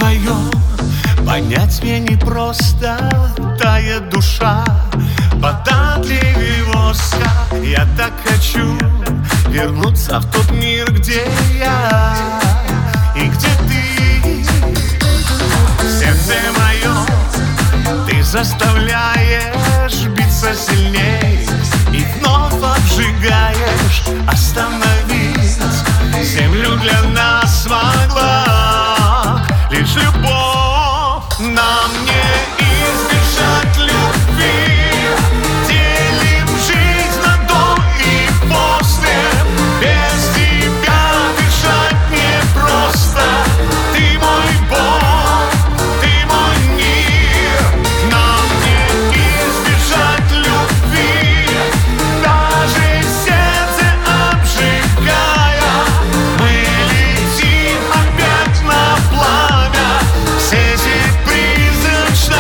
твое понять мне непросто. Тает душа податливее воска. Я так хочу вернуться в тот мир, где я и где ты. Сердце мое ты заставляешь биться сильней и вновь обжигаешь. Остановить землю для нас могла лишь любовь. Нам не избежать любви, делим жизнь на до и после. Без тебя дышать непросто. Ты мой Бог, ты мой мир. Нам не избежать любви, даже сердце обжигая. Мы летим опять на пламя сети призрачной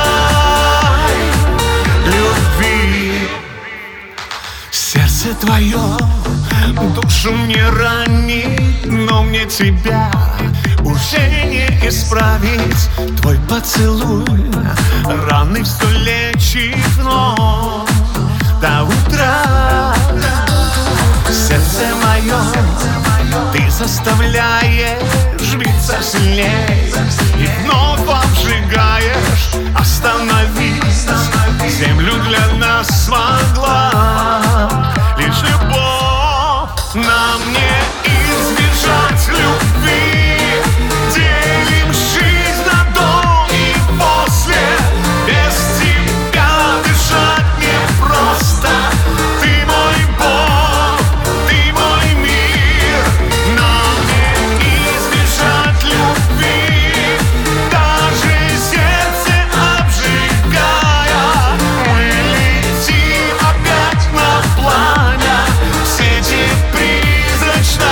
любви. Сердце твое душу мне ранит, но мне тебя уже не исправить. Твой поцелуй раны все лечит вновь до утра. Сердце мое ты заставляешь биться сильней и вновь обжигаешь. Остановить землю для нас смогла лишь любовь. Нам не избежать любви, делим жизнь на до и после. Без тебя дышать непросто. Ты мой Бог, ты мой мир. Нам не избежать любви, даже сердце обжигая. Мы летим опять на пламя сети призрачной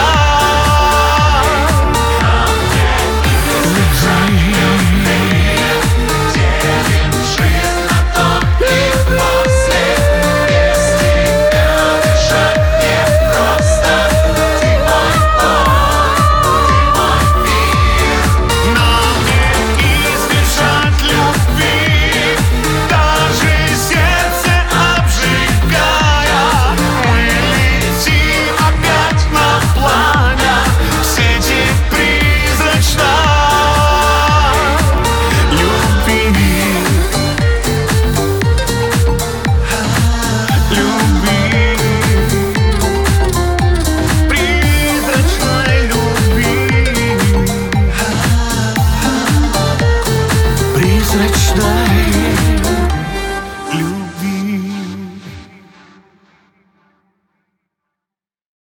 любви. Делим жизнь на до и после. Без тебя дышать непросто. Ты мой Бог, ты мой мир. Нам не избежать любви, даже сердце обжигая. Мы летим опять на пламя сети призрачной любви. Любви, призрачной любви, призрачной